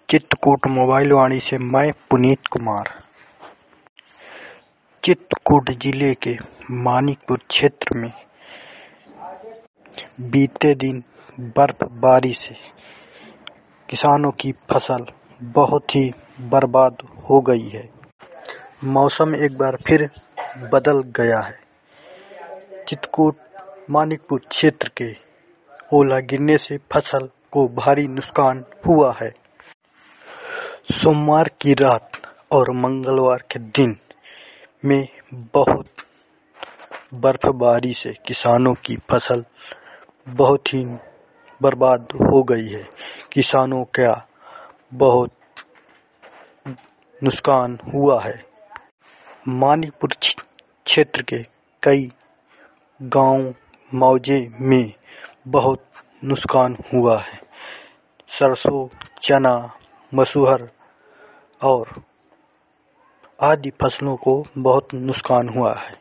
Chitrakoot mobile वाणी से मैं पुनीत कुमार। चित्रकूट जिले के मानिकपुर क्षेत्र में बीते दिन बर्फबारी से किसानों की फसल बहुत ही बर्बाद हो गई है। मौसम एक बार फिर बदल गया है। चित्रकूट मानिकपुर क्षेत्र के ओला गिरने से फसल को भारी नुकसान हुआ है। सोमवार की रात और मंगलवार के दिन में बहुत बर्फबारी से किसानों की फसल बहुत ही बर्बाद हो गई है। किसानों का बहुत नुकसान हुआ है। मानिकपुर क्षेत्र के कई गांव मौजे में बहुत नुकसान हुआ है। सरसों, चना, मसूर और आदि फसलों को बहुत नुकसान हुआ है।